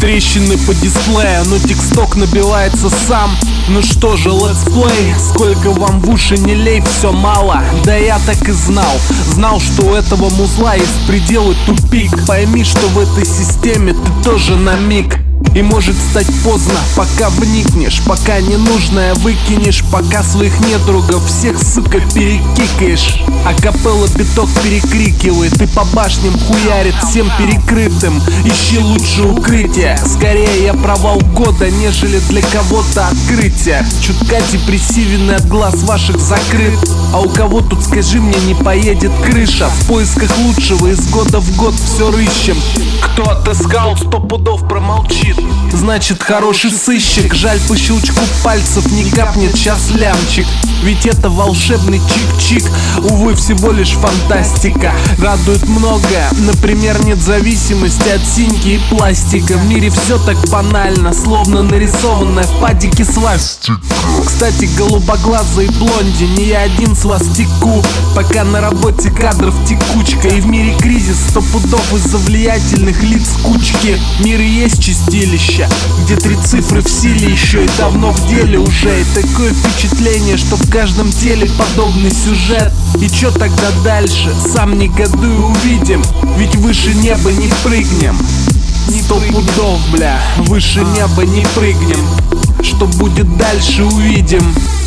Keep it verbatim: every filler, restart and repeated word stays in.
трещины по дисплею, но тексток набивается сам. Ну что же, летсплей, сколько вам в уши не лей, все мало. Да я так и знал, знал, что у этого музла есть пределы, тупик. Пойми, что в этой системе ты тоже на миг. И может стать поздно, пока вникнешь, пока ненужное выкинешь, пока своих недругов всех, сука, перекикаешь. А капелла биток перекрикивает и по башням хуярит всем перекрытым. Ищи лучше укрытие, скорее я провал года, нежели для кого-то открытие. Чутка депрессивен от глаз ваших закрыт. А у кого тут, скажи мне, не поедет крыша? В поисках лучшего из года в год все рыщем. Кто отыскал, сто пудов промолчит. Значит, хороший сыщик. Жаль, по щелчку пальцев не капнет сейчас лямчик. Ведь это волшебный чик-чик. Увы, всего лишь фантастика. Радует многое, например, нет зависимости от синьки и пластика. В мире все так банально, словно нарисованное в падике свастика. Кстати, голубоглазые блонди, не я один с вас теку. Пока на работе кадров текучка. И в мире кризис, сто пудов из-за влиятельных лиц кучки. Мир и есть чистилище, где три цифры в силе еще и давно в деле уже. И такое впечатление, что в каждом теле подобный сюжет. И чё тогда дальше? Сам негодую, увидим. Ведь выше неба не прыгнем. Сто пудов, бля, выше неба не прыгнем. Что будет дальше, увидим.